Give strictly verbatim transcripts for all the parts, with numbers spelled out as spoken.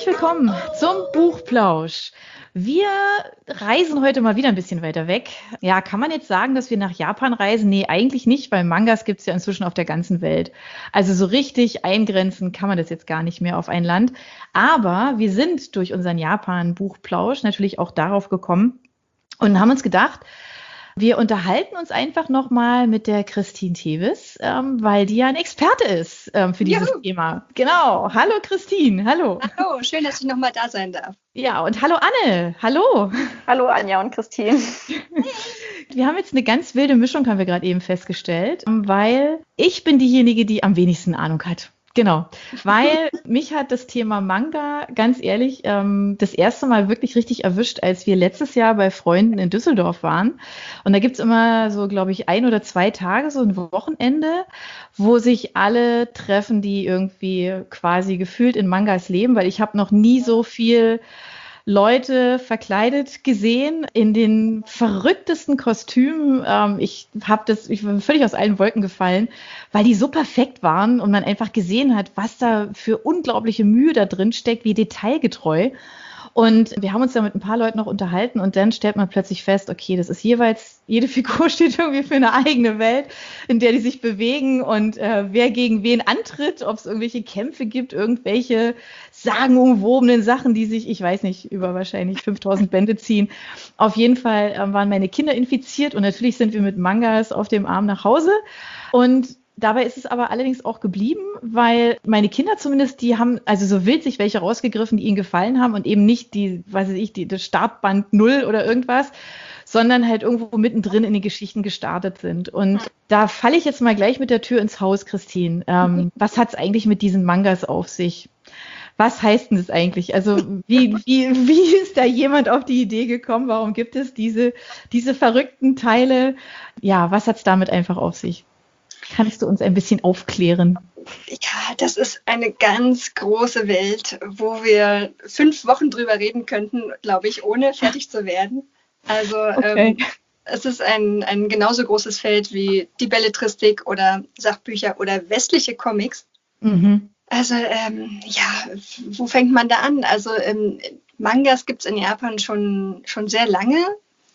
Herzlich willkommen zum Buchplausch. Wir reisen heute mal wieder ein bisschen weiter weg. Ja, kann man jetzt sagen, dass wir nach Japan reisen? Nee, eigentlich nicht, weil Mangas gibt es ja inzwischen auf der ganzen Welt. Also so richtig eingrenzen kann man das jetzt gar nicht mehr auf ein Land. Aber wir sind durch unseren Japan-Buchplausch natürlich auch darauf gekommen und haben uns gedacht, wir unterhalten uns einfach nochmal mit der Christine Tevis, ähm, weil die ja ein Experte ist ähm, für dieses Juhu. Thema. Genau. Hallo Christine, hallo. Hallo, schön, dass ich nochmal da sein darf. Ja, und hallo Anne, hallo. Hallo Anja und Christine. Wir haben jetzt eine ganz wilde Mischung, haben wir gerade eben festgestellt, weil ich bin diejenige, die am wenigsten Ahnung hat. Genau, weil mich hat das Thema Manga, ganz ehrlich, ähm, das erste Mal wirklich richtig erwischt, als wir letztes Jahr bei Freunden in Düsseldorf waren. Und da gibt's immer so, glaube ich, ein oder zwei Tage, so ein Wochenende, wo sich alle treffen, die irgendwie quasi gefühlt in Mangas leben, weil ich habe noch nie so viel Leute verkleidet gesehen in den verrücktesten Kostümen. Ähm, ich habe das, ich bin völlig aus allen Wolken gefallen, weil die so perfekt waren und man einfach gesehen hat, was da für unglaubliche Mühe da drin steckt, wie detailgetreu. Und wir haben uns da mit ein paar Leuten noch unterhalten und dann stellt man plötzlich fest, okay, das ist jeweils, jede Figur steht irgendwie für eine eigene Welt, in der die sich bewegen und äh, wer gegen wen antritt, ob es irgendwelche Kämpfe gibt, irgendwelche sagenumwobenen Sachen, die sich, ich weiß nicht, über wahrscheinlich fünftausend Bände ziehen. Auf jeden Fall äh, waren meine Kinder infiziert und natürlich sind wir mit Mangas auf dem Arm nach Hause und dabei ist es aber allerdings auch geblieben, weil meine Kinder zumindest, die haben also so wild sich welche rausgegriffen, die ihnen gefallen haben und eben nicht die, weiß ich, die, das Startband null oder irgendwas, sondern halt irgendwo mittendrin in den Geschichten gestartet sind. Und da falle ich jetzt mal gleich mit der Tür ins Haus, Christine. Ähm, was hat es eigentlich mit diesen Mangas auf sich? Was heißt denn das eigentlich? Also wie, wie, wie ist da jemand auf die Idee gekommen? Warum gibt es diese, diese verrückten Teile? Ja, was hat es damit einfach auf sich? Kannst du uns ein bisschen aufklären? Ja, das ist eine ganz große Welt, wo wir fünf Wochen drüber reden könnten, glaube ich, ohne fertig zu werden. Also okay. ähm, es ist ein, ein genauso großes Feld wie die Belletristik oder Sachbücher oder westliche Comics. Mhm. Also ähm, ja, wo fängt man da an? Also ähm, Mangas gibt es in Japan schon, schon sehr lange.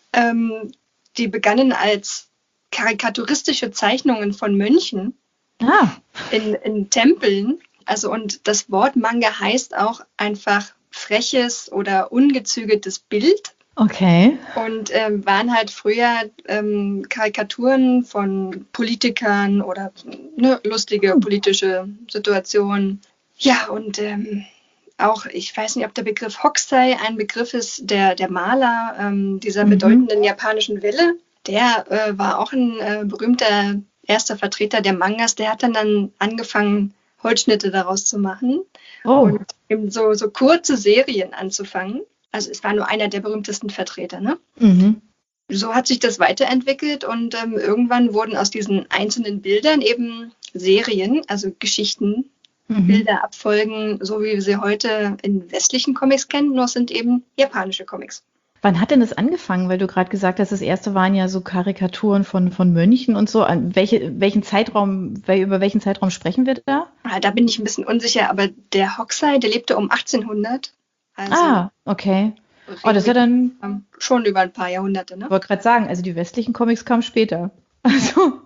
Ähm, die begannen als karikaturistische Zeichnungen von Mönchen ah. in, in Tempeln. Also und das Wort Manga heißt auch einfach freches oder ungezügeltes Bild. Okay. Und ähm, waren halt früher ähm, Karikaturen von Politikern oder ne, lustige politische Situationen. Ja, und ähm, auch, ich weiß nicht, ob der Begriff Hokusai ein Begriff ist, der, der Maler ähm, dieser mhm. bedeutenden japanischen Welle. Der äh, war auch ein äh, berühmter erster Vertreter der Mangas. Der hat dann, dann angefangen, Holzschnitte daraus zu machen oh. und eben so, so kurze Serien anzufangen. Also es war nur einer der berühmtesten Vertreter. Ne? Mhm. So hat sich das weiterentwickelt und ähm, irgendwann wurden aus diesen einzelnen Bildern eben Serien, also Geschichten, mhm. Bilder, Abfolgen, so wie wir sie heute in westlichen Comics kennen, nur sind eben japanische Comics. Wann hat denn das angefangen? Weil du gerade gesagt hast, das erste waren ja so Karikaturen von, von Mönchen und so. An welche, welchen Zeitraum, über welchen Zeitraum sprechen wir da? Ah, da bin ich ein bisschen unsicher, aber der Hokusai, der lebte um achtzehnhundert. Also ah, okay. Oh, das ist ja dann schon über ein paar Jahrhunderte, ne? Ich wollte gerade sagen, also die westlichen Comics kamen später. Also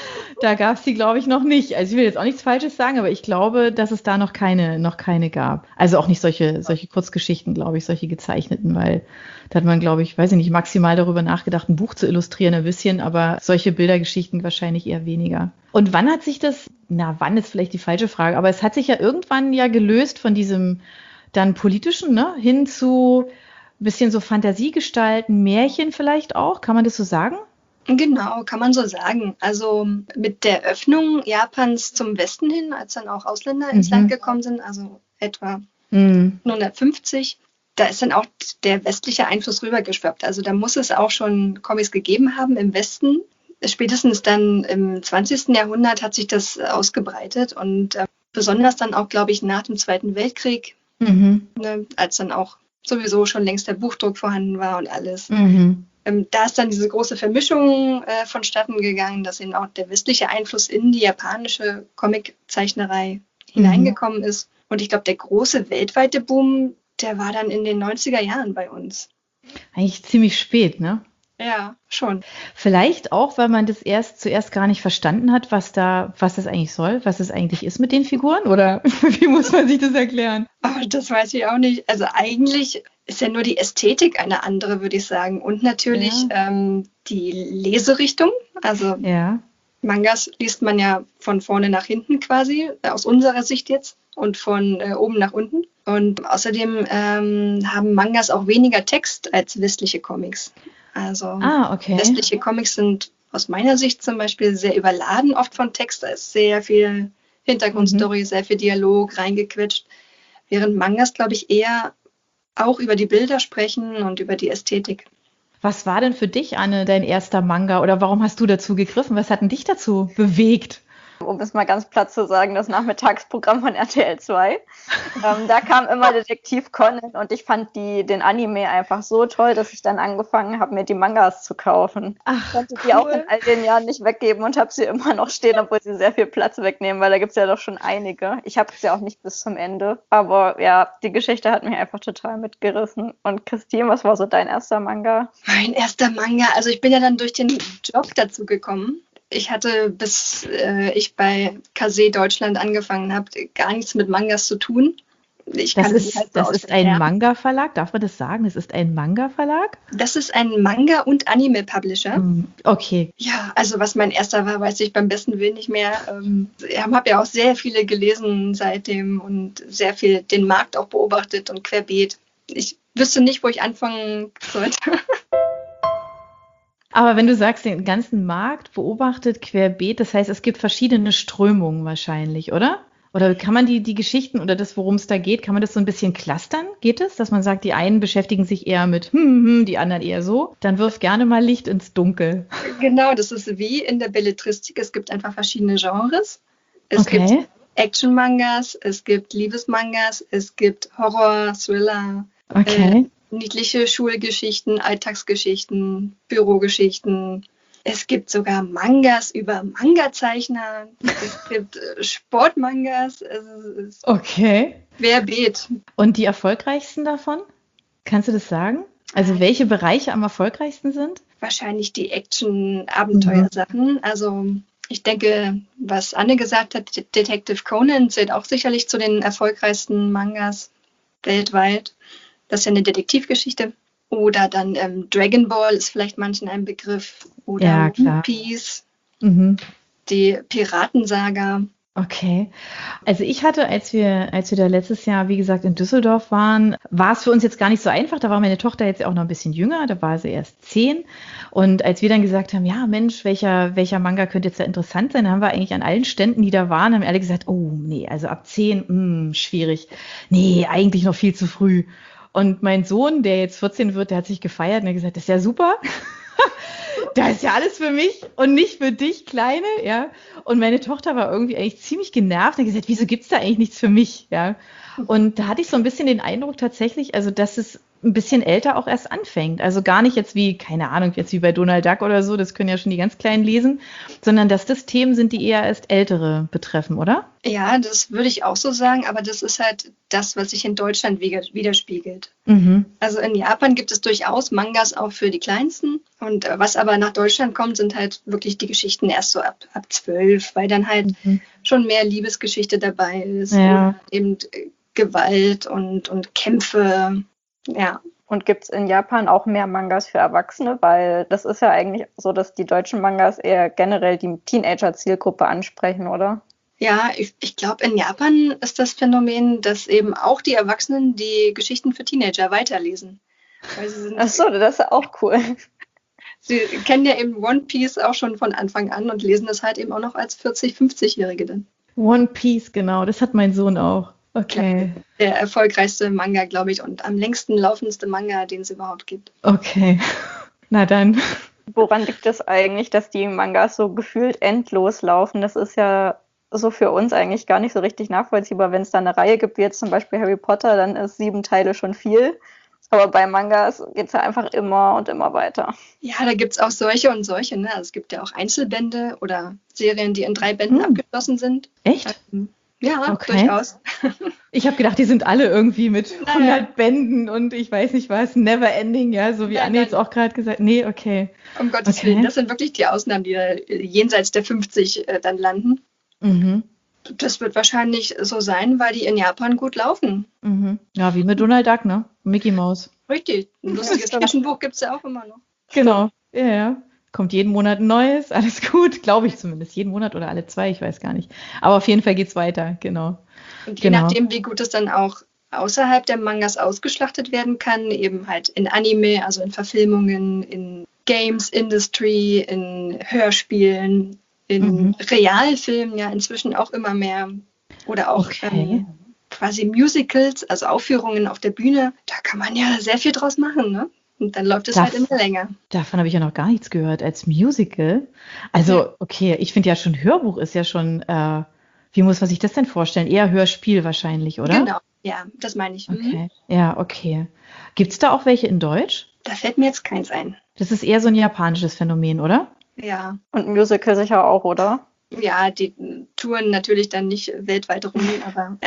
da gab es die, glaube ich, noch nicht. Also ich will jetzt auch nichts Falsches sagen, aber ich glaube, dass es da noch keine, noch keine gab. Also auch nicht solche, solche Kurzgeschichten, glaube ich, solche gezeichneten, weil da hat man, glaube ich, weiß ich nicht, maximal darüber nachgedacht, ein Buch zu illustrieren ein bisschen, aber solche Bildergeschichten wahrscheinlich eher weniger. Und wann hat sich das, na, wann ist vielleicht die falsche Frage, aber es hat sich ja irgendwann ja gelöst von diesem dann politischen, ne, hin zu ein bisschen so Fantasiegestalten, Märchen vielleicht auch, kann man das so sagen? Genau, kann man so sagen. Also mit der Öffnung Japans zum Westen hin, als dann auch Ausländer ins mhm. Land gekommen sind, also etwa mhm. neunzehnhundertfünfzig, da ist dann auch der westliche Einfluss rübergeschwappt. Also da muss es auch schon Comics gegeben haben im Westen. Spätestens dann im zwanzigsten Jahrhundert hat sich das ausgebreitet und äh, besonders dann auch, glaube ich, nach dem Zweiten Weltkrieg, mhm. ne, als dann auch sowieso schon längst der Buchdruck vorhanden war und alles. Mhm. Da ist dann diese große Vermischung äh, vonstatten gegangen, dass eben auch der westliche Einfluss in die japanische Comiczeichnerei mhm. hineingekommen ist. Und ich glaube, der große weltweite Boom, der war dann in den neunziger Jahren bei uns. Eigentlich ziemlich spät, ne? Ja, schon. Vielleicht auch, weil man das erst zuerst gar nicht verstanden hat, was da, was das eigentlich soll, was es eigentlich ist mit den Figuren, oder wie muss man sich das erklären? Aber das weiß ich auch nicht. Also eigentlich ist ja nur die Ästhetik eine andere, würde ich sagen. Und natürlich Ja. ähm, die Leserichtung. Also Ja. Mangas liest man ja von vorne nach hinten quasi, aus unserer Sicht jetzt, und von äh, oben nach unten. Und außerdem ähm, haben Mangas auch weniger Text als westliche Comics. Also Ah, okay. westliche Comics sind aus meiner Sicht zum Beispiel sehr überladen oft von Text. Da ist sehr viel Hintergrundstory, sehr viel Dialog reingequetscht. Während Mangas, glaube ich, eher auch über die Bilder sprechen und über die Ästhetik. Was war denn für dich, Anne, dein erster Manga oder warum hast du dazu gegriffen? Was hat denn dich dazu bewegt? Um es mal ganz platt zu sagen, das Nachmittagsprogramm von R T L zwei. Ähm, da kam immer Detektiv Conan und ich fand die, den Anime einfach so toll, dass ich dann angefangen habe, mir die Mangas zu kaufen. Ach, Ich konnte die auch in all den Jahren nicht weggeben und habe sie immer noch stehen, obwohl sie sehr viel Platz wegnehmen, weil da gibt es ja doch schon einige. Ich habe es ja auch nicht bis zum Ende, aber ja, die Geschichte hat mich einfach total mitgerissen. Und Christine, was war so dein erster Manga? Mein erster Manga, also ich bin ja dann durch den Job dazu gekommen. Ich hatte, bis äh, ich bei Kase Deutschland angefangen habe, gar nichts mit Mangas zu tun. Ich Das kannte die ist, halt so das aus ist dem ein Fernsehen. Manga-Verlag, darf man das sagen? Es ist ein Manga-Verlag? Das ist ein Manga- und Anime-Publisher. Hm, okay. Ja, also was mein erster war, weiß ich beim besten Willen nicht mehr. Ähm, ich habe ja auch sehr viele gelesen seitdem und sehr viel den Markt auch beobachtet und querbeet. Ich wüsste nicht, wo ich anfangen sollte. Aber wenn du sagst, den ganzen Markt beobachtet querbeet, das heißt, es gibt verschiedene Strömungen wahrscheinlich, oder? Oder kann man die, die Geschichten oder das, worum es da geht, kann man das so ein bisschen clustern? Geht es, dass man sagt, die einen beschäftigen sich eher mit hm, hm, die anderen eher so? Dann wirf gerne mal Licht ins Dunkel. Genau, das ist wie in der Belletristik. Es gibt einfach verschiedene Genres. Es Okay. gibt Action-Mangas, es gibt Liebesmangas, es gibt Horror, Thriller, Okay. äh, niedliche Schulgeschichten, Alltagsgeschichten, Bürogeschichten. Es gibt sogar Mangas über Manga-Zeichner. Es gibt äh, Sportmangas. Also es ist Okay. querbeet. Und die erfolgreichsten davon? Kannst du das sagen? Also welche Bereiche am erfolgreichsten sind? Wahrscheinlich die Action-Abenteuersachen. Also ich denke, was Anne gesagt hat, Det- Detective Conan zählt auch sicherlich zu den erfolgreichsten Mangas weltweit. Das ist ja eine Detektivgeschichte. Oder dann ähm, Dragon Ball ist vielleicht manchen ein Begriff. Oder Ja, klar. One Piece, Mhm. die Piratensaga. Okay. Also ich hatte, als wir, als wir da letztes Jahr, wie gesagt, in Düsseldorf waren, war es für uns jetzt gar nicht so einfach. Da war meine Tochter jetzt auch noch ein bisschen jünger, da war sie erst zehn. Und als wir dann gesagt haben, ja Mensch, welcher, welcher Manga könnte jetzt da interessant sein, dann haben wir eigentlich an allen Ständen, die da waren, haben alle gesagt, oh nee, also ab zehn, mh, schwierig. Nee, eigentlich noch viel zu früh. Und mein Sohn, der jetzt vierzehn wird, der hat sich gefeiert und hat gesagt, das ist ja super. Da ist ja alles für mich und nicht für dich, Kleine, ja. Und meine Tochter war irgendwie eigentlich ziemlich genervt und hat gesagt, wieso gibt's da eigentlich nichts für mich, ja. Und da hatte ich so ein bisschen den Eindruck tatsächlich, also dass es ein bisschen älter auch erst anfängt. Also gar nicht jetzt wie, keine Ahnung, jetzt wie bei Donald Duck oder so, das können ja schon die ganz Kleinen lesen, sondern dass das Themen sind, die eher erst Ältere betreffen, oder? Ja, das würde ich auch so sagen, aber das ist halt das, was sich in Deutschland wider- widerspiegelt. Mhm. Also in Japan gibt es durchaus Mangas auch für die Kleinsten. Und äh, was aber nach Deutschland kommt, sind halt wirklich die Geschichten erst so ab, ab zwölf, weil dann halt Mhm. schon mehr Liebesgeschichte dabei ist. Ja. Oder eben äh, Gewalt und, und Kämpfe. Ja. Und gibt es in Japan auch mehr Mangas für Erwachsene? Weil das ist ja eigentlich so, dass die deutschen Mangas eher generell die Teenager-Zielgruppe ansprechen, oder? Ja, ich, ich glaube, in Japan ist das Phänomen, dass eben auch die Erwachsenen die Geschichten für Teenager weiterlesen. Weil sie, sind, Ach so, das ist ja auch cool. sie kennen ja eben One Piece auch schon von Anfang an und lesen das halt eben auch noch als vierzig-, fünfzig-Jährige dann. One Piece, genau, das hat mein Sohn auch. Okay, Der erfolgreichste Manga, glaube ich, und am längsten laufendste Manga, den es überhaupt gibt. okay. Na dann. Woran liegt es eigentlich, dass die Mangas so gefühlt endlos laufen? Das ist ja so für uns eigentlich gar nicht so richtig nachvollziehbar. Wenn es da eine Reihe gibt, wie jetzt zum Beispiel Harry Potter, dann ist sieben Teile schon viel. Aber bei Mangas geht es ja einfach immer und immer weiter. Ja, da gibt es auch solche und solche. Ne? Also es gibt ja auch Einzelbände oder Serien, die in drei Bänden Hm. abgeschlossen sind. Echt? Ähm, Ja, Okay. durchaus. Ich habe gedacht, die sind alle irgendwie mit Nein, hundert Bänden und ich weiß nicht was, never ending, ja, so wie Nein, Anne jetzt nein. auch gerade gesagt. Nee, okay. Um Gottes Okay. Willen, das sind wirklich die Ausnahmen, die da jenseits der fünfzig äh, dann landen. Mhm. Das wird wahrscheinlich so sein, weil die in Japan gut laufen. Mhm. Ja, wie mit Donald Duck, ne? Mickey Mouse. Richtig. Ein lustiges Taschenbuch gibt es ja auch immer noch. Genau. Ja, ja. Kommt jeden Monat ein neues, alles gut, glaube ich zumindest. Jeden Monat oder alle zwei, ich weiß gar nicht. Aber auf jeden Fall geht's weiter, genau. Und je Genau. nachdem, wie gut es dann auch außerhalb der Mangas ausgeschlachtet werden kann, eben halt in Anime, also in Verfilmungen, in Games Industry, in Hörspielen, in Mhm. Realfilmen ja inzwischen auch immer mehr. Oder auch Okay. ähm, quasi Musicals, also Aufführungen auf der Bühne. Da kann man ja sehr viel draus machen, ne? Und dann läuft es Darf- halt immer länger. Davon habe ich ja noch gar nichts gehört als Musical. Also, okay, ich finde ja schon Hörbuch ist ja schon, äh, wie muss man sich das denn vorstellen? Eher Hörspiel wahrscheinlich, oder? Genau, ja, das meine ich. Mhm. Okay. Ja, okay. Gibt es da auch welche in Deutsch? Da fällt mir jetzt keins ein. Das ist eher so ein japanisches Phänomen, oder? Ja, Und Musical sicher auch, oder? ja, die touren natürlich dann nicht weltweit rum, aber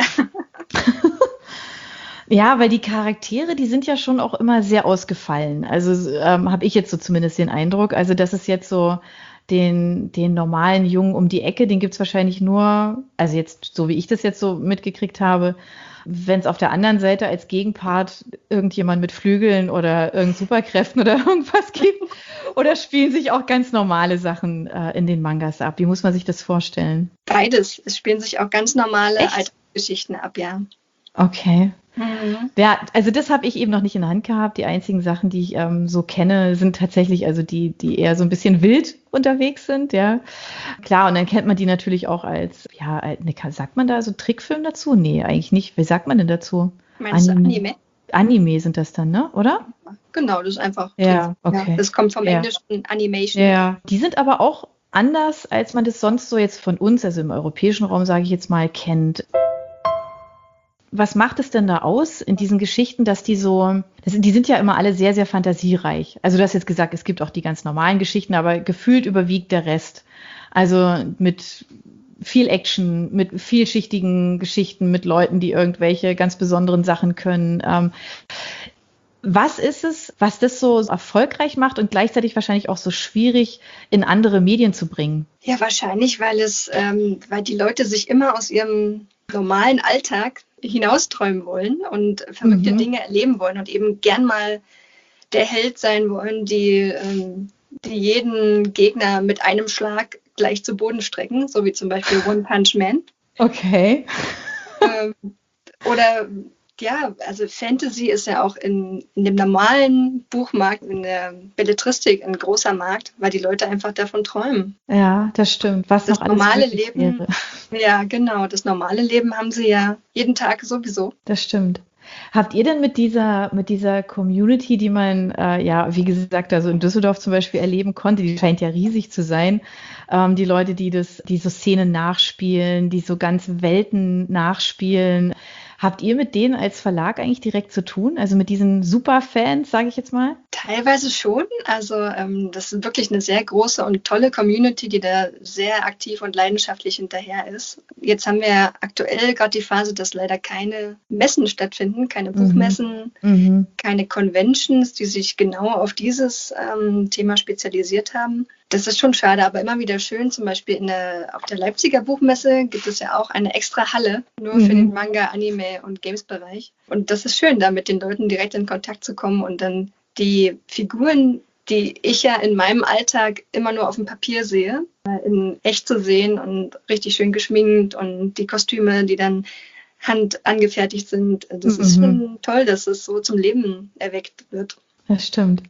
Ja, weil die Charaktere, die sind ja schon auch immer sehr ausgefallen. Also ähm, habe ich jetzt so zumindest den Eindruck. Also das ist jetzt so den, den normalen Jungen um die Ecke, den gibt's wahrscheinlich nur, also jetzt so wie ich das jetzt so mitgekriegt habe, wenn es auf der anderen Seite als Gegenpart irgendjemand mit Flügeln oder irgend Superkräften oder irgendwas gibt. Oder spielen sich auch ganz normale Sachen äh, in den Mangas ab? Wie muss man sich das vorstellen? beides. Es spielen sich auch ganz normale Echt? Alltagsgeschichten ab, ja. Okay. Mhm. Ja, also das habe ich eben noch nicht in der Hand gehabt. Die einzigen Sachen, die ich ähm, so kenne, sind tatsächlich also die, die eher so ein bisschen wild unterwegs sind, ja. Klar, und dann kennt man die natürlich auch als, ja, als- ne, sagt man da so Trickfilm dazu? Nee, eigentlich nicht. Wie sagt man denn dazu? Meinst du Anime? Anime sind das dann, ne? Oder? Genau, das ist einfach. Ja, okay. Das kommt vom Ja. englischen Animation. Ja, die sind aber auch anders, als man das sonst so jetzt von uns, also im europäischen Raum, sage ich jetzt mal, kennt. Was macht es denn da aus in diesen Geschichten, dass die so, das sind, die sind ja immer alle sehr, sehr fantasiereich. Also du hast jetzt gesagt, es gibt auch die ganz normalen Geschichten, aber gefühlt überwiegt der Rest. Also mit viel Action, mit vielschichtigen Geschichten, mit Leuten, die irgendwelche ganz besonderen Sachen können. Ähm, was ist es, was das so erfolgreich macht und gleichzeitig wahrscheinlich auch so schwierig in andere Medien zu bringen? Ja, wahrscheinlich, weil es, ähm, weil die Leute sich immer aus ihrem normalen Alltag hinausträumen wollen und verrückte Mhm. Dinge erleben wollen und eben gern mal der Held sein wollen, die, ähm, die jeden Gegner mit einem Schlag gleich zu Boden strecken, so wie zum Beispiel One Punch Man. Okay. ähm, oder ja, also Fantasy ist ja auch in, in dem normalen Buchmarkt, in der Belletristik ein großer Markt, weil die Leute einfach davon träumen. Ja, das stimmt. Was Das noch alles normale möglich Leben, wäre. ja genau, das normale Leben haben sie ja jeden Tag sowieso. Das stimmt. Habt ihr denn mit dieser, mit dieser Community, die man, äh, ja, wie gesagt, also in Düsseldorf zum Beispiel erleben konnte, die scheint ja riesig zu sein, ähm, die Leute, die das, die so Szenen nachspielen, die so ganze Welten nachspielen. Habt ihr mit denen als Verlag eigentlich direkt zu tun? Also mit diesen Superfans, sage ich jetzt mal? Teilweise schon. Also ähm, das ist wirklich eine sehr große und tolle Community, die da sehr aktiv und leidenschaftlich hinterher ist. Jetzt haben wir aktuell gerade die Phase, dass leider keine Messen stattfinden, keine Buchmessen, Mhm. keine Conventions, die sich genau auf dieses ähm, Thema spezialisiert haben. Das ist schon schade, aber immer wieder schön. Zum Beispiel in der, auf der Leipziger Buchmesse gibt es ja auch eine extra Halle nur für Mhm. den Manga, Anime und Games-Bereich. Und das ist schön, da mit den Leuten direkt in Kontakt zu kommen und dann die Figuren, die ich ja in meinem Alltag immer nur auf dem Papier sehe, in echt zu sehen und richtig schön geschminkt und die Kostüme, die dann handangefertigt sind. Das ist Mhm. schon toll, dass es so zum Leben erweckt wird. Das stimmt.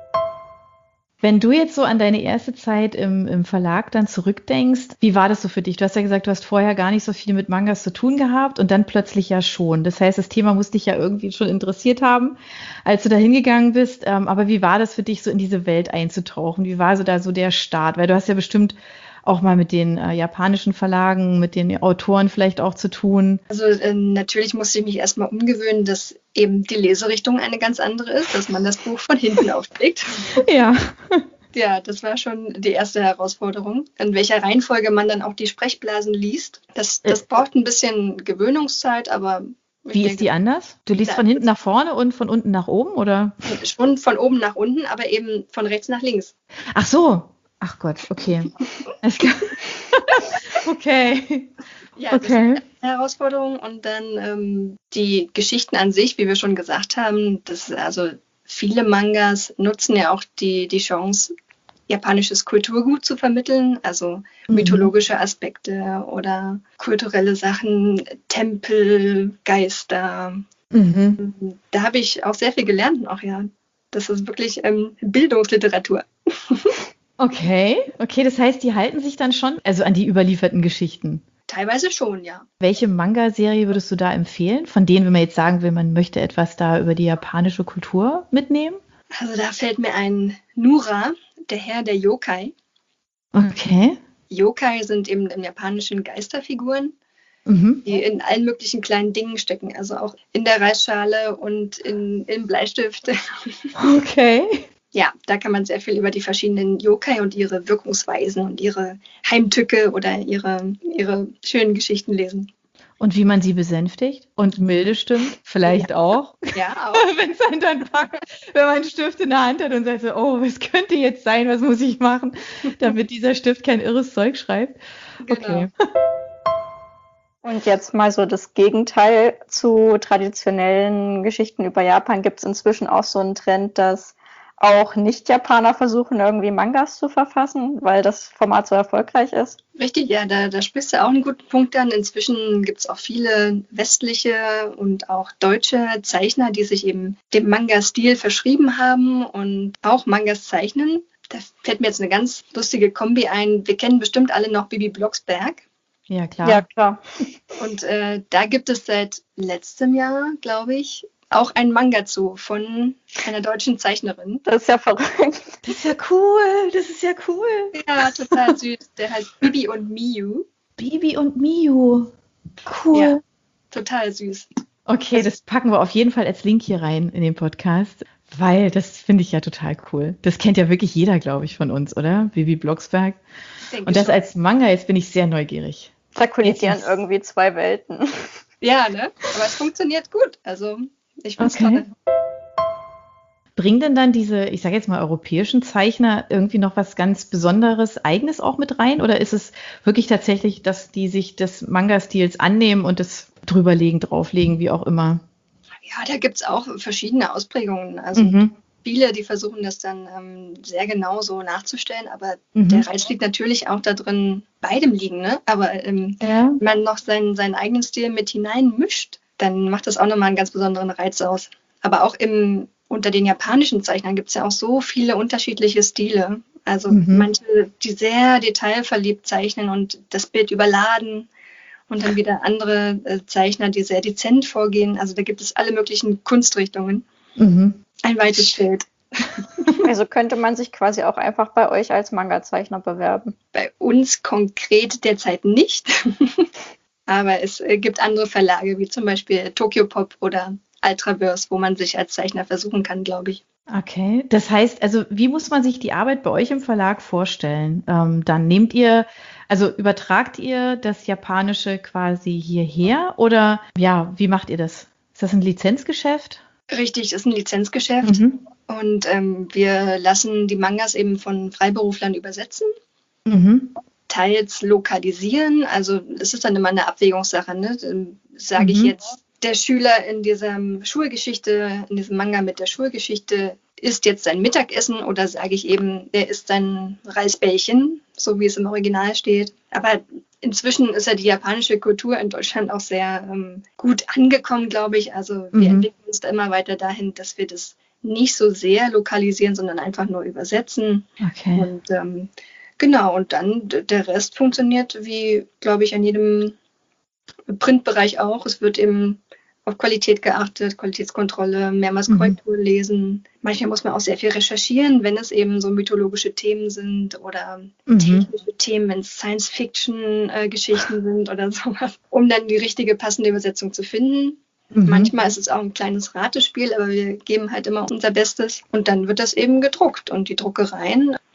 Wenn du jetzt so an deine erste Zeit im, im Verlag dann zurückdenkst, wie war das so für dich? Du hast ja gesagt, du hast vorher gar nicht so viel mit Mangas zu tun gehabt und dann plötzlich ja schon. Das heißt, das Thema muss dich ja irgendwie schon interessiert haben, als du da hingegangen bist. Ähm, aber wie war das für dich, so in diese Welt einzutauchen? Wie war so da so der Start? Weil du hast ja bestimmt auch mal mit den äh, japanischen Verlagen, mit den Autoren vielleicht auch zu tun. Also äh, natürlich musste ich mich erstmal umgewöhnen, dass eben die Leserichtung eine ganz andere ist, dass man das Buch von hinten aufschlägt. Ja. Ja, das war schon die erste Herausforderung. In welcher Reihenfolge man dann auch die Sprechblasen liest. Das, das braucht ein bisschen Gewöhnungszeit, aber ich Wie denke, ist die anders? Du liest da- von hinten nach vorne und von unten nach oben, oder? schon von oben nach unten, aber eben von rechts nach links. Ach so. Ach Gott, okay. Es kann- okay. Ja, das Okay. ist eine Herausforderung. Und dann ähm, die Geschichten an sich, wie wir schon gesagt haben, das also viele Mangas nutzen ja auch die, die Chance, japanisches Kulturgut zu vermitteln, also Mhm. mythologische Aspekte oder kulturelle Sachen, Tempel, Geister. Mhm. Da habe ich auch sehr viel gelernt auch, ja. Das ist wirklich ähm, Bildungsliteratur. Okay. Okay, das heißt, die halten sich dann schon, also an die überlieferten Geschichten. Teilweise schon, ja. Welche Manga-Serie würdest du da empfehlen? Von denen, wenn man jetzt sagen will, man möchte etwas da über die japanische Kultur mitnehmen? Also da fällt mir ein Nura, der Herr der Yokai. Okay. Yokai sind eben im Japanischen Geisterfiguren, Mhm. die in allen möglichen kleinen Dingen stecken. Also auch in der Reisschale und in, im Bleistift. Okay. Ja, da kann man sehr viel über die verschiedenen Yokai und ihre Wirkungsweisen und ihre Heimtücke oder ihre, ihre schönen Geschichten lesen. Und wie man sie besänftigt? Und milde stimmt? Vielleicht auch? Ja, auch. Wenn es einen dann packt, wenn man einen Stift in der Hand hat und sagt so, oh, was könnte jetzt sein, was muss ich machen, damit dieser Stift kein irres Zeug schreibt? Okay. Und jetzt mal so das Gegenteil zu traditionellen Geschichten über Japan. Gibt es inzwischen auch so einen Trend, dass auch Nicht-Japaner versuchen, irgendwie Mangas zu verfassen, weil das Format so erfolgreich ist? Richtig, ja, da, da sprichst du auch einen guten Punkt an. Inzwischen gibt es auch viele westliche und auch deutsche Zeichner, die sich eben dem Manga-Stil verschrieben haben und auch Mangas zeichnen. Da fällt mir jetzt eine ganz lustige Kombi ein. Wir kennen bestimmt alle noch Bibi Blocksberg. Ja, klar. Ja, klar. Und äh, da gibt es seit letztem Jahr, glaube ich, auch ein Manga zu von einer deutschen Zeichnerin. Das ist ja verrückt. Das ist ja cool, das ist ja cool. Ja, total süß. Der heißt Bibi und Miu. Bibi und Miu. Cool. Ja. Total süß. Okay, das packen wir auf jeden Fall als Link hier rein in den Podcast, weil das finde ich ja total cool. Das kennt ja wirklich jeder, glaube ich, von uns, oder? Bibi Blocksberg. Denke Und das schon. als Manga, jetzt bin ich sehr neugierig. Da kollidieren Jetzt- irgendwie zwei Welten. Ja, ne? Aber es funktioniert gut. Also, ich finde es Okay. toll. Bringen denn dann diese, ich sage jetzt mal, europäischen Zeichner irgendwie noch was ganz Besonderes, Eigenes auch mit rein? Oder ist es wirklich tatsächlich, dass die sich des Manga-Stils annehmen und das drüberlegen, drauflegen, wie auch immer? Ja, da gibt es auch verschiedene Ausprägungen. Also Mhm. viele, die versuchen das dann ähm, sehr genau so nachzustellen, aber Mhm. der Reiz liegt natürlich auch da drin, beidem liegen, ne? Aber ähm, Ja. wenn man noch seinen, seinen eigenen Stil mit hineinmischt, dann macht das auch nochmal einen ganz besonderen Reiz aus. Aber auch im, unter den japanischen Zeichnern gibt es ja auch so viele unterschiedliche Stile. Also Mhm. manche, die sehr detailverliebt zeichnen und das Bild überladen. Und dann wieder andere äh, Zeichner, die sehr dezent vorgehen. Also da gibt es alle möglichen Kunstrichtungen. Mhm. Ein weites Feld. Also könnte man sich quasi auch einfach bei euch als Manga-Zeichner bewerben. Bei uns konkret derzeit nicht. Aber es äh, gibt andere Verlage, wie zum Beispiel Tokyopop oder Ultraverse, wo man sich als Zeichner versuchen kann, glaube ich. Okay, das heißt, also wie muss man sich die Arbeit bei euch im Verlag vorstellen? Ähm, dann nehmt ihr, also übertragt ihr das Japanische quasi hierher oder ja, wie macht ihr das? Ist das ein Lizenzgeschäft? Richtig, ist ein Lizenzgeschäft. Mhm. Und ähm, wir lassen die Mangas eben von Freiberuflern übersetzen, Mhm. teils lokalisieren. Also es ist dann immer eine Abwägungssache. Ne? Ähm, Sage ich Mhm. jetzt, der Schüler in dieser Schulgeschichte, in diesem Manga mit der Schulgeschichte, isst jetzt sein Mittagessen oder sage ich eben, der isst sein Reisbällchen, so wie es im Original steht. Aber inzwischen ist ja die japanische Kultur in Deutschland auch sehr ähm, gut angekommen, glaube ich. Also wir Mhm. entwickeln uns da immer weiter dahin, dass wir das nicht so sehr lokalisieren, sondern einfach nur übersetzen. Okay. Und ähm, genau, und dann d- der Rest funktioniert wie, glaube ich, an jedem Printbereich auch. Es wird eben auf Qualität geachtet, Qualitätskontrolle, mehrmals Mhm. Korrektur lesen. Manchmal muss man auch sehr viel recherchieren, wenn es eben so mythologische Themen sind oder Mhm. technische Themen, wenn es Science-Fiction-Geschichten sind oder sowas, um dann die richtige, passende Übersetzung zu finden. Mhm. Manchmal ist es auch ein kleines Ratespiel, aber wir geben halt immer unser Bestes und dann wird das eben gedruckt und die Druckereien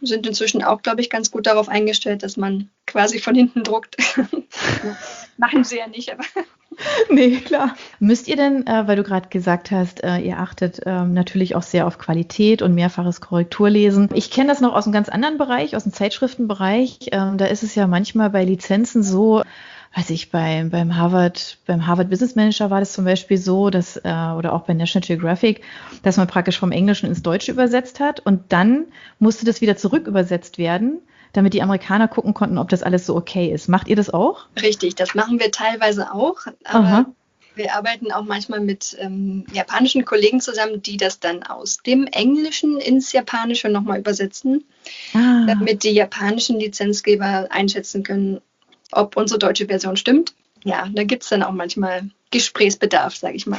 sind inzwischen auch, glaube ich, ganz gut darauf eingestellt, dass man quasi von hinten druckt. Machen sie ja nicht, aber... Nee, klar. Müsst ihr denn, äh, weil du gerade gesagt hast, äh, ihr achtet ähm, natürlich auch sehr auf Qualität und mehrfaches Korrekturlesen. Ich kenne das noch aus einem ganz anderen Bereich, aus dem Zeitschriftenbereich. Ähm, da ist es ja manchmal bei Lizenzen so, weiß ich, bei, beim Harvard, beim Harvard Business Manager war das zum Beispiel so, dass, äh, oder auch bei National Geographic, dass man praktisch vom Englischen ins Deutsche übersetzt hat und dann musste das wieder zurück übersetzt werden, damit die Amerikaner gucken konnten, ob das alles so okay ist. Macht ihr das auch? Richtig, das machen wir teilweise auch, aber Aha. wir arbeiten auch manchmal mit ähm, japanischen Kollegen zusammen, die das dann aus dem Englischen ins Japanische nochmal übersetzen, ah. damit die japanischen Lizenzgeber einschätzen können, ob unsere deutsche Version stimmt. Ja, da gibt es dann auch manchmal Gesprächsbedarf, sage ich mal.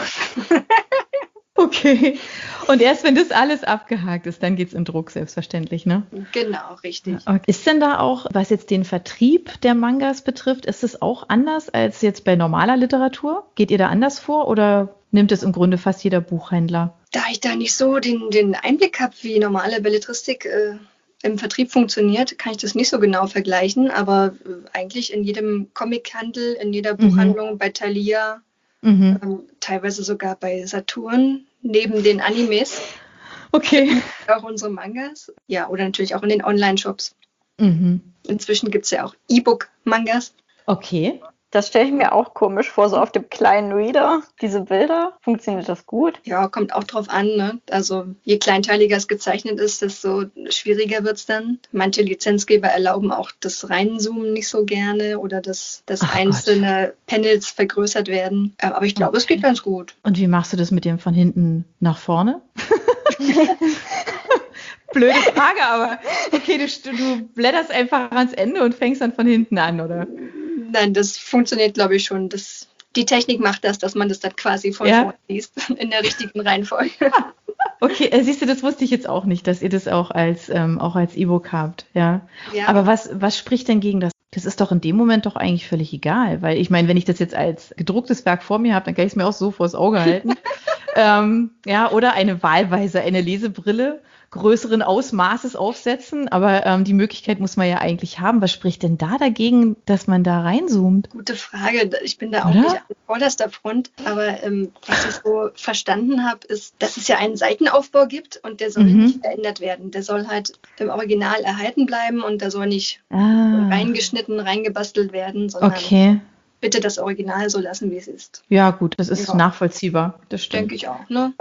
Okay. Und erst wenn das alles abgehakt ist, dann geht es in Druck, selbstverständlich, ne? Genau, richtig. Okay. Ist denn da auch, was jetzt den Vertrieb der Mangas betrifft, ist es auch anders als jetzt bei normaler Literatur? Geht ihr da anders vor oder nimmt es im Grunde fast jeder Buchhändler? Da ich da nicht so den, den Einblick habe, wie normale Belletristik äh, im Vertrieb funktioniert, kann ich das nicht so genau vergleichen, aber äh, eigentlich in jedem Comichandel, in jeder Buchhandlung, mhm. bei Thalia, Mhm. Ähm, teilweise sogar bei Saturn, neben den Animes. Okay. Auch unsere Mangas. Ja, oder natürlich auch in den Online-Shops. Mhm. Inzwischen gibt es ja auch E-Book-Mangas. Okay. Das stelle ich mir auch komisch vor, so auf dem kleinen Reader, diese Bilder. Funktioniert das gut? Ja, kommt auch drauf an, ne? Also je kleinteiliger es gezeichnet ist, desto schwieriger wird es dann. Manche Lizenzgeber erlauben auch das Reinzoomen nicht so gerne oder dass, dass einzelne Gott. Panels vergrößert werden. Aber ich glaube, okay. es geht ganz gut. Und wie machst du das mit dem von hinten nach vorne? Blöde Frage, aber okay, du, du blätterst einfach ans Ende und fängst dann von hinten an, oder? Nein, das funktioniert, glaube ich, schon. Das, die Technik macht das, dass man das dann quasi von ja. vorne liest, in der richtigen Reihenfolge. Okay, äh, siehst du, das wusste ich jetzt auch nicht, dass ihr das auch als ähm, auch als E-Book habt, ja. ja. Aber was, was spricht denn gegen das? Das ist doch in dem Moment doch eigentlich völlig egal, weil ich meine, wenn ich das jetzt als gedrucktes Werk vor mir habe, dann kann ich es mir auch so vors Auge halten. ähm, ja, oder eine wahlweise eine Lesebrille größeren Ausmaßes aufsetzen, aber ähm, die Möglichkeit muss man ja eigentlich haben. Was spricht denn da dagegen, dass man da reinzoomt? Gute Frage. Ich bin da auch Oder? nicht an vorderster Front, aber ähm, was ich so verstanden habe, ist, dass es ja einen Seitenaufbau gibt und der soll mhm. nicht verändert werden. Der soll halt im Original erhalten bleiben und da soll nicht ah. reingeschnitten, reingebastelt werden, sondern okay. bitte das Original so lassen, wie es ist. Ja gut, das ist ja. nachvollziehbar. Das stimmt. Denke ich auch, ne?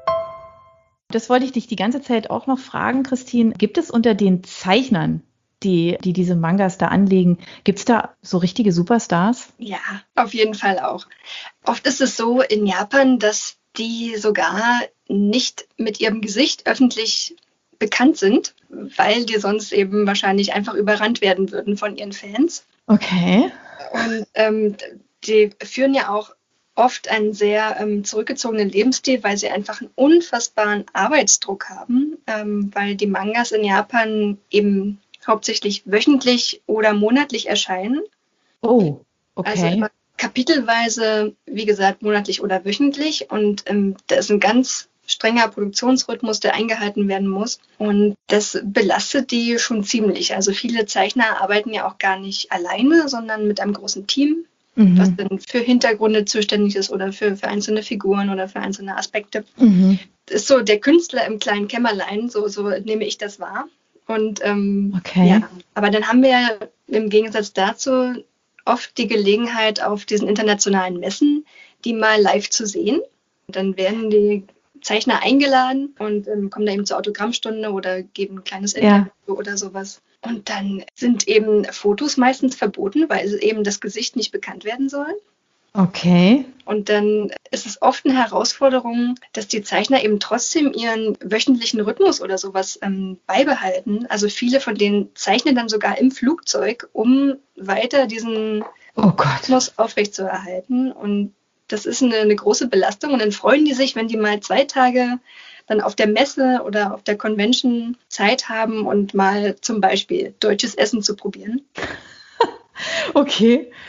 Das wollte ich dich die ganze Zeit auch noch fragen, Christine. Gibt es unter den Zeichnern, die, die diese Mangas da anlegen, gibt es da so richtige Superstars? Ja, auf jeden Fall auch. Oft ist es so in Japan, dass die sogar nicht mit ihrem Gesicht öffentlich bekannt sind, weil die sonst eben wahrscheinlich einfach überrannt werden würden von ihren Fans. Okay. Und ähm, die führen ja auch oft einen sehr ähm, zurückgezogenen Lebensstil, weil sie einfach einen unfassbaren Arbeitsdruck haben, ähm, weil die Mangas in Japan eben hauptsächlich wöchentlich oder monatlich erscheinen. Oh, okay. Also immer kapitelweise, wie gesagt, monatlich oder wöchentlich. Und ähm, da ist ein ganz strenger Produktionsrhythmus, der eingehalten werden muss. Und das belastet die schon ziemlich. Also viele Zeichner arbeiten ja auch gar nicht alleine, sondern mit einem großen Team, mhm. was dann für Hintergründe zuständig ist oder für, für einzelne Figuren oder für einzelne Aspekte. Mhm. Das ist so der Künstler im kleinen Kämmerlein, so, so nehme ich das wahr. Und ähm, okay. ja, aber dann haben wir ja im Gegensatz dazu oft die Gelegenheit, auf diesen internationalen Messen die mal live zu sehen. Und dann werden die Zeichner eingeladen und ähm, kommen da eben zur Autogrammstunde oder geben ein kleines Interview ja. oder sowas. Und dann sind eben Fotos meistens verboten, weil eben das Gesicht nicht bekannt werden soll. Okay. Und dann ist es oft eine Herausforderung, dass die Zeichner eben trotzdem ihren wöchentlichen Rhythmus oder sowas ähm, beibehalten. Also viele von denen zeichnen dann sogar im Flugzeug, um weiter diesen oh Gott. Rhythmus aufrechtzuerhalten. Und das ist eine, eine große Belastung. Und dann freuen die sich, wenn die mal zwei Tage dann auf der Messe oder auf der Convention Zeit haben und mal zum Beispiel deutsches Essen zu probieren. Okay.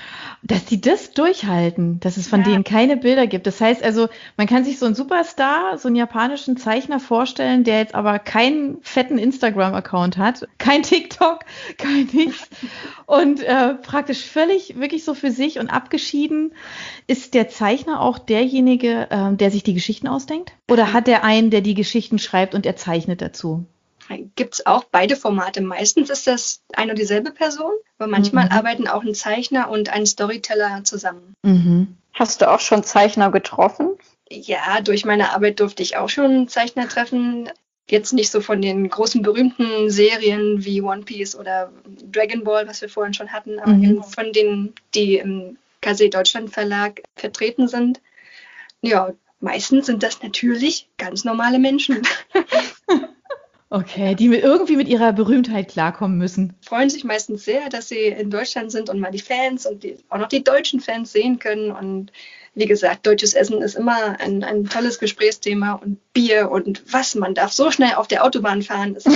dass die das durchhalten, dass es von Ja. denen keine Bilder gibt. Das heißt also, man kann sich so einen Superstar, so einen japanischen Zeichner vorstellen, der jetzt aber keinen fetten Instagram-Account hat, kein TikTok, kein nichts und äh, praktisch völlig wirklich so für sich und abgeschieden. Ist der Zeichner auch derjenige, äh, der sich die Geschichten ausdenkt? Oder hat er einen, der die Geschichten schreibt und er zeichnet dazu? Gibt es auch beide Formate. Meistens ist das eine und dieselbe Person, aber manchmal Mhm. arbeiten auch ein Zeichner und ein Storyteller zusammen. Mhm. Hast du auch schon Zeichner getroffen? Ja, durch meine Arbeit durfte ich auch schon Zeichner treffen. Jetzt nicht so von den großen berühmten Serien wie One Piece oder Dragon Ball, was wir vorhin schon hatten, aber Mhm. eben von denen, die im K C Deutschland Verlag vertreten sind. Ja, meistens sind das natürlich ganz normale Menschen. Okay, die mit, irgendwie mit ihrer Berühmtheit klarkommen müssen. Freuen sich meistens sehr, dass sie in Deutschland sind und mal die Fans und die, auch noch die deutschen Fans sehen können. Und wie gesagt, deutsches Essen ist immer ein, ein tolles Gesprächsthema und Bier und was, man darf so schnell auf der Autobahn fahren. Ist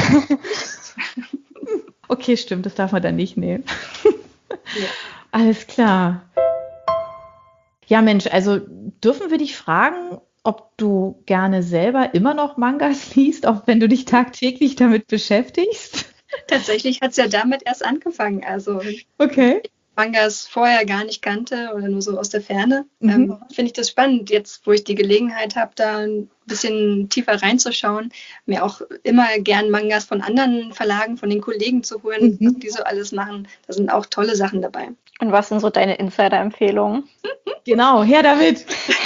Okay, stimmt, das darf man dann nicht nehmen. Ja. Alles klar. Ja, Mensch, also dürfen wir dich fragen, ob du gerne selber immer noch Mangas liest, auch wenn du dich tagtäglich damit beschäftigst? Tatsächlich hat es ja damit erst angefangen. Also Okay. Mangas vorher gar nicht kannte oder nur so aus der Ferne. Mhm. Ähm, finde ich das spannend, jetzt wo ich die Gelegenheit habe, da ein bisschen tiefer reinzuschauen, mir auch immer gern Mangas von anderen Verlagen, von den Kollegen zu holen, Mhm. was die so alles machen. Da sind auch tolle Sachen dabei. Und was sind so deine Insider-Empfehlungen? Genau, her damit.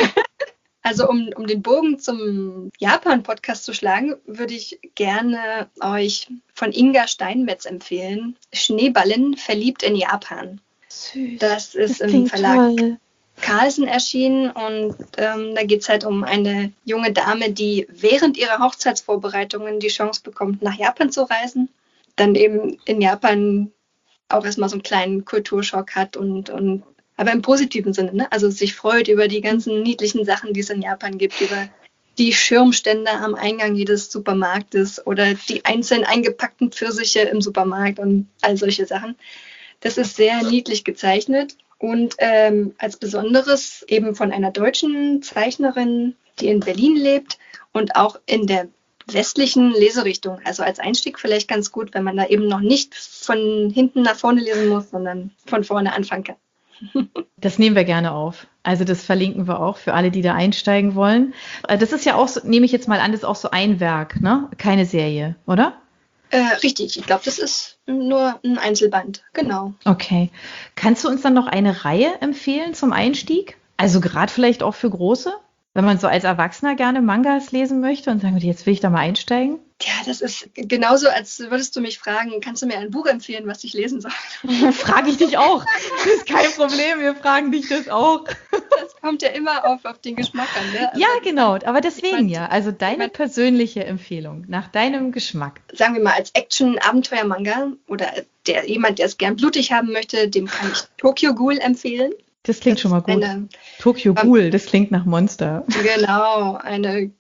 Also um, um den Bogen zum Japan-Podcast zu schlagen, würde ich gerne euch von Inga Steinmetz empfehlen. Schneeballen verliebt in Japan. Süß. Das ist Das im klingt Verlag toll. Carlsen erschienen und ähm, da geht es halt um eine junge Dame, die während ihrer Hochzeitsvorbereitungen die Chance bekommt, nach Japan zu reisen. Dann eben in Japan auch erstmal so einen kleinen Kulturschock hat und, und aber im positiven Sinne, ne? Also sich freut über die ganzen niedlichen Sachen, die es in Japan gibt, über die Schirmstände am Eingang jedes Supermarktes oder die einzeln eingepackten Pfirsiche im Supermarkt und all solche Sachen. Das ist sehr niedlich gezeichnet und ähm, als Besonderes eben von einer deutschen Zeichnerin, die in Berlin lebt und auch in der westlichen Leserichtung. Also als Einstieg vielleicht ganz gut, wenn man da eben noch nicht von hinten nach vorne lesen muss, sondern von vorne anfangen kann. Das nehmen wir gerne auf. Also das verlinken wir auch für alle, die da einsteigen wollen. Äh, Das ist ja auch, so, nehme ich jetzt mal an, das ist auch so ein Werk, ne? Keine Serie, oder? Äh, richtig, ich glaube, das ist nur ein Einzelband, genau. Okay. Kannst du uns dann noch eine Reihe empfehlen zum Einstieg? Also gerade vielleicht auch für Große? Wenn man so als Erwachsener gerne Mangas lesen möchte und sagen würde, jetzt will ich da mal einsteigen? Ja, das ist genauso, als würdest du mich fragen, kannst du mir ein Buch empfehlen, was ich lesen soll? Frage ich dich auch. Das ist kein Problem, wir fragen dich das auch. Das kommt ja immer auf, auf den Geschmack an. Ne? Also, Ja, genau, aber deswegen ich mein- ja. Also deine mein- persönliche Empfehlung nach deinem Geschmack. Sagen wir mal, als Action-Abenteuer-Manga oder der, jemand, der es gern blutig haben möchte, dem kann ich Tokyo Ghoul empfehlen. Das klingt schon mal gut. Eine, Tokyo Ghoul, das klingt nach Monster. genau, eine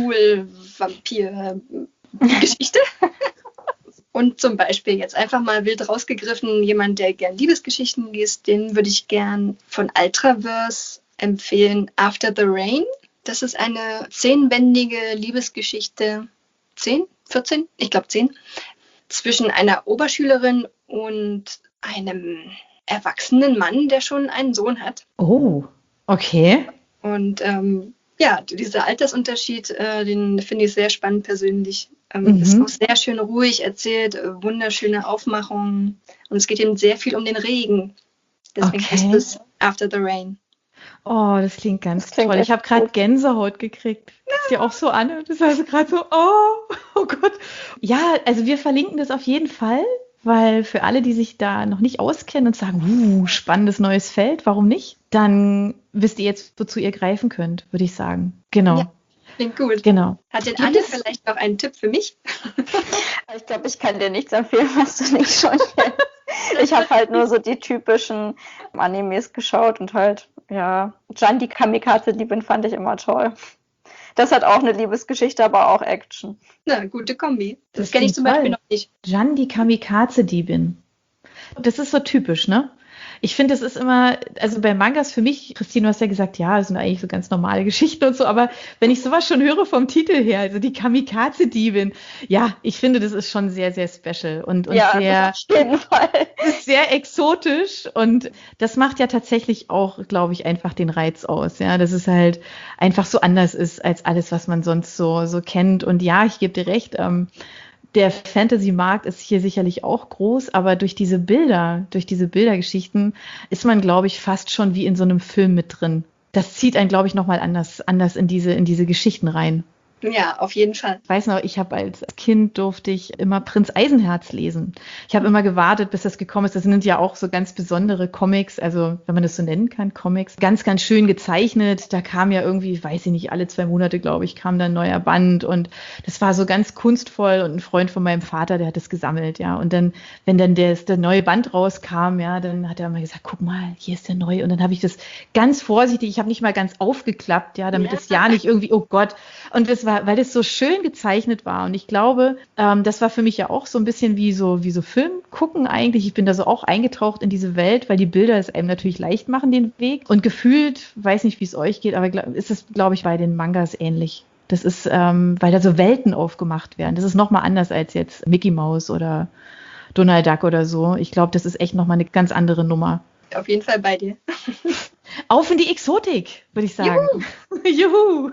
Ghoul-Vampir-Geschichte. Und zum Beispiel jetzt einfach mal wild rausgegriffen, jemand, der gern Liebesgeschichten liest, den würde ich gern von Ultraverse empfehlen, After the Rain. Das ist eine zehnbändige Liebesgeschichte, zehn, vierzehn, ich glaube zehn, zwischen einer Oberschülerin und einem erwachsenen Mann, der schon einen Sohn hat. Oh, okay. Und ähm, ja, dieser Altersunterschied, äh, den finde ich sehr spannend persönlich. Ähm, Mhm. Ist auch sehr schön ruhig erzählt, äh, wunderschöne Aufmachungen. Und es geht eben sehr viel um den Regen. Deswegen Okay. heißt es After the Rain. Oh, das klingt ganz Das klingt toll. Ich echt habe gerade gut. Gänsehaut gekriegt. Ist dir auch so, Anne? Das war so gerade so, oh, oh Gott. Ja, also wir verlinken das auf jeden Fall, weil für alle, die sich da noch nicht auskennen und sagen, uh, spannendes neues Feld, warum nicht? Dann wisst ihr jetzt, wozu ihr greifen könnt, würde ich sagen. Genau, Ja. Klingt gut. genau. Hat denn Gibt Anne es- vielleicht noch einen Tipp für mich? Ich glaube, ich kann dir nichts empfehlen, was du nicht schon kennst. Ich habe halt nur so die typischen Animes geschaut und halt, ja, Jan, die Kamikaze-Diebin fand ich immer toll. Das hat auch eine Liebesgeschichte, aber auch Action. Na, gute Kombi. Das, Das kenne ich klingt zum Beispiel toll. noch nicht. Jan, die Kamikaze-Diebin. Das ist so typisch, ne? Ich finde, es ist immer, also bei Mangas für mich, Christine, du hast ja gesagt, ja, das sind eigentlich so ganz normale Geschichten und so, aber wenn ich sowas schon höre vom Titel her, also die Kamikaze-Diebin, ja, ich finde, das ist schon sehr, sehr special und, und Ja, sehr, auf jeden Fall. sehr exotisch und das macht ja tatsächlich auch, glaube ich, einfach den Reiz aus, ja, dass es halt einfach so anders ist als alles, was man sonst so, so kennt. Und ja, ich gebe dir recht, ähm, der Fantasy-Markt ist hier sicherlich auch groß, aber durch diese Bilder, durch diese Bildergeschichten ist man, glaube ich, fast schon wie in so einem Film mit drin. Das zieht einen, glaube ich, nochmal anders, anders in diese, in diese Geschichten rein. Ja, auf jeden Fall. Ich weiß noch, ich habe als Kind durfte ich immer Prinz Eisenherz lesen. Ich habe immer gewartet, bis das gekommen ist. Das sind ja auch so ganz besondere Comics, also wenn man das so nennen kann, Comics. Ganz, ganz schön gezeichnet. Da kam ja irgendwie, weiß ich nicht, alle zwei Monate, glaube ich, kam da ein neuer Band und das war so ganz kunstvoll und ein Freund von meinem Vater, der hat das gesammelt, ja. Und dann, wenn dann der, der neue Band rauskam, ja, dann hat er immer gesagt, guck mal, hier ist der neue. Und dann habe ich das ganz vorsichtig, ich habe nicht mal ganz aufgeklappt, ja, damit es ja. ja nicht irgendwie, oh Gott. Und das war weil das so schön gezeichnet war. Und ich glaube, ähm, das war für mich ja auch so ein bisschen wie so, wie so Film gucken eigentlich. Ich bin da so auch eingetaucht in diese Welt, weil die Bilder es einem natürlich leicht machen, den Weg. Und gefühlt, weiß nicht, wie es euch geht, aber glaub, ist es, glaube ich, bei den Mangas ähnlich. Das ist, ähm, weil da so Welten aufgemacht werden. Das ist nochmal anders als jetzt Mickey Mouse oder Donald Duck oder so. Ich glaube, das ist echt nochmal eine ganz andere Nummer. Auf jeden Fall bei dir. Auf in die Exotik, würde ich sagen. Juhu! Juhu.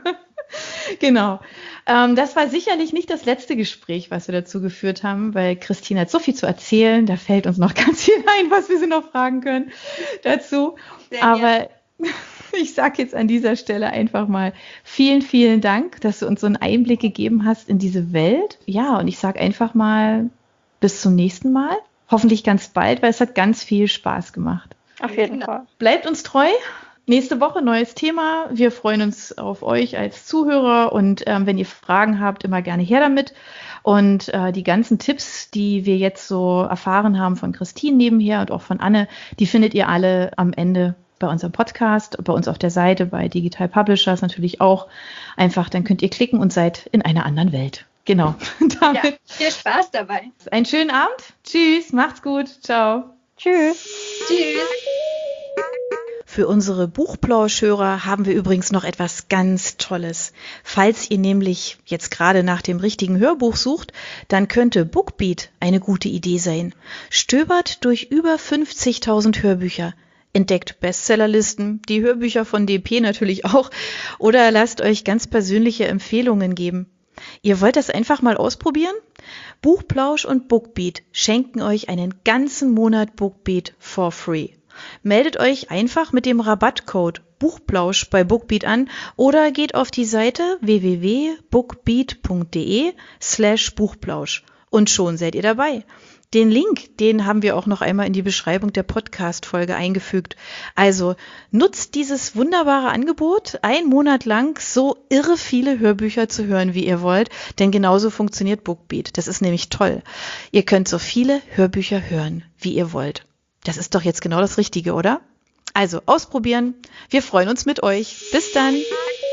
Genau. Ähm, das war sicherlich nicht das letzte Gespräch, was wir dazu geführt haben, weil Christine hat so viel zu erzählen. Da fällt uns noch ganz viel ein, was wir sie noch fragen können dazu. Sehr Aber gerne. Ich sage jetzt an dieser Stelle einfach mal vielen, vielen Dank, dass du uns so einen Einblick gegeben hast in diese Welt. Ja, und ich sage einfach mal bis zum nächsten Mal. Hoffentlich ganz bald, weil es hat ganz viel Spaß gemacht. Auf jeden Fall. Bleibt uns treu. Nächste Woche neues Thema. Wir freuen uns auf euch als Zuhörer und ähm, wenn ihr Fragen habt, immer gerne her damit. Und äh, die ganzen Tipps, die wir jetzt so erfahren haben von Christine nebenher und auch von Anne, die findet ihr alle am Ende bei unserem Podcast, bei uns auf der Seite, bei Digital Publishers natürlich auch. Einfach, dann könnt ihr klicken und seid in einer anderen Welt. Genau. Damit ja, viel Spaß dabei. Einen schönen Abend. Tschüss, macht's gut. Ciao. Tschüss. Tschüss. Für unsere Buchplauschhörer haben wir übrigens noch etwas ganz Tolles. Falls ihr nämlich jetzt gerade nach dem richtigen Hörbuch sucht, dann könnte Bookbeat eine gute Idee sein. Stöbert durch über fünfzigtausend Hörbücher, entdeckt Bestsellerlisten, die Hörbücher von D P natürlich auch, oder lasst euch ganz persönliche Empfehlungen geben. Ihr wollt das einfach mal ausprobieren? Buchplausch und Bookbeat schenken euch einen ganzen Monat Bookbeat for free. Meldet euch einfach mit dem Rabattcode Buchplausch bei Bookbeat an oder geht auf die Seite w w w punkt bookbeat punkt d e slash Buchplausch und schon seid ihr dabei. Den Link, den haben wir auch noch einmal in die Beschreibung der Podcast-Folge eingefügt. Also nutzt dieses wunderbare Angebot, einen Monat lang so irre viele Hörbücher zu hören, wie ihr wollt, denn genauso funktioniert Bookbeat. Das ist nämlich toll. Ihr könnt so viele Hörbücher hören, wie ihr wollt. Das ist doch jetzt genau das Richtige, oder? Also ausprobieren. Wir freuen uns mit euch. Bis dann.